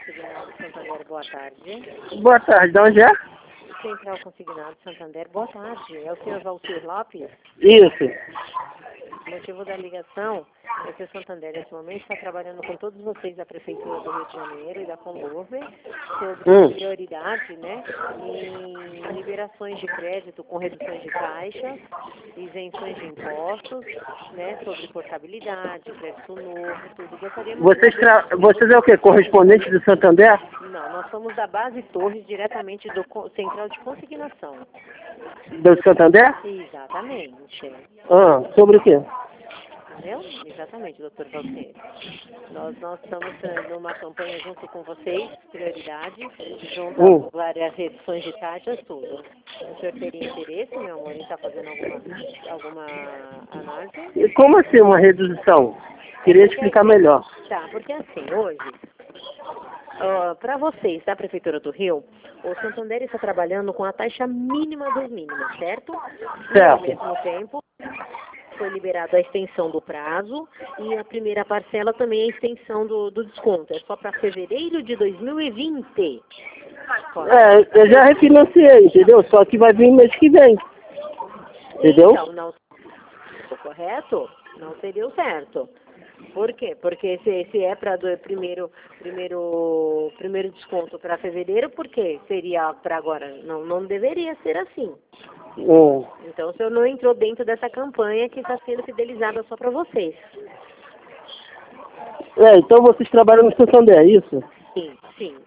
Consignado Santander, boa tarde. Boa tarde, de onde é? Central Consignado Santander, boa tarde. É o senhor Valcir Lopes? Isso. O motivo da ligação é que o Santander, nesse momento, está trabalhando com todos vocês da Prefeitura do Rio de Janeiro e da Conluve sobre prioridade, né, em liberações de crédito com reduções de taxas, isenções de impostos, né, sobre portabilidade, crédito novo, tudo. Gostaríamos de saber... Vocês é o quê? Correspondente do Santander? Não, nós somos da Base Torres, diretamente do Central de Consignação. Do Santander? Exatamente. Sobre o quê? Entendeu? Exatamente, doutor Valcir. Nós estamos numa campanha junto com vocês, prioridade, junto a várias reduções de taxas, tudo. O senhor teria interesse, meu amor, em estar fazendo alguma análise? E como assim uma redução? Queria explicar melhor. Tá, porque assim, hoje, para vocês da Prefeitura do Rio, o Santander está trabalhando com a taxa mínima dos mínimos, certo? E ao mesmo tempo, foi liberada a extensão do prazo e a primeira parcela também é a extensão do desconto. É só para fevereiro de 2020. Eu já refinanciei, entendeu? Só que vai vir mês que vem. Entendeu? Então, não correto? Não seria o certo. Por quê? Porque se é para primeiro desconto para fevereiro, por quê? Seria para agora? Não deveria ser assim. Então o senhor não entrou dentro dessa campanha que está sendo fidelizada só para vocês. Então vocês trabalham no Santander, é isso? Sim.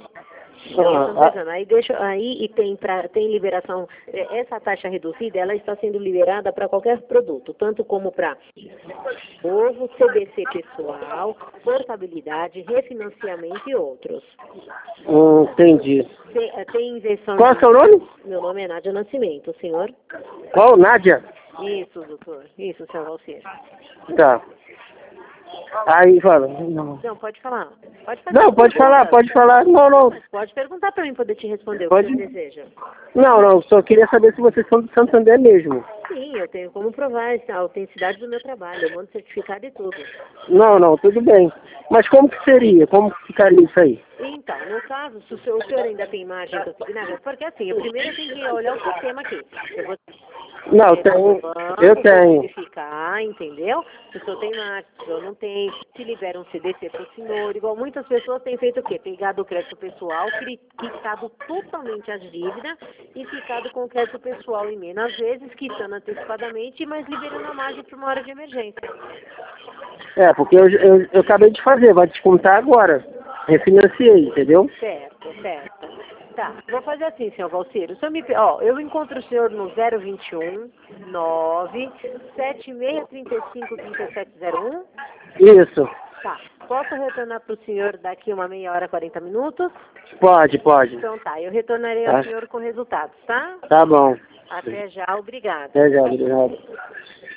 Aí tem liberação, essa taxa reduzida, ela está sendo liberada para qualquer produto, tanto como para novo, CDC pessoal, portabilidade, refinanciamento e outros. Entendi. Tem invenção. Qual é o seu nome? Meu nome é Nádia Nascimento, o senhor? Qual? Nádia? Isso, doutor. Isso, senhor Valcir. Tá. Aí fala. Não, pode falar. Pode falar. Não. Mas pode perguntar para mim poder te responder o que você deseja. Não, só queria saber se vocês são do Santander mesmo. Sim, eu tenho como provar a autenticidade do meu trabalho, eu mando certificado e tudo. Não, tudo bem. Mas como que seria? Como que ficaria isso aí? Então, no caso, se o senhor ainda tem margem consignada, porque assim, primeiro eu tenho que olhar o sistema aqui. Eu tenho. Verificar, entendeu? Se o senhor tem margem, se o senhor não tem, se libera um CDC para o senhor, igual muitas pessoas têm feito o quê? Pegado o crédito pessoal, quitado totalmente as dívidas e ficado com o crédito pessoal em menos, às vezes quitando antecipadamente, mas liberando a margem para uma hora de emergência. Porque eu acabei de fazer, vai descontar agora. Refinanciei, entendeu? Certo. Tá, vou fazer assim, senhor Valcir. Eu encontro o senhor no 021 97635 3701. Isso. Tá, posso retornar para o senhor daqui uma meia hora, 40 minutos? Pode. Então tá, eu retornarei ao senhor com resultados, tá? Tá bom. Até já, obrigada. Até já, obrigado.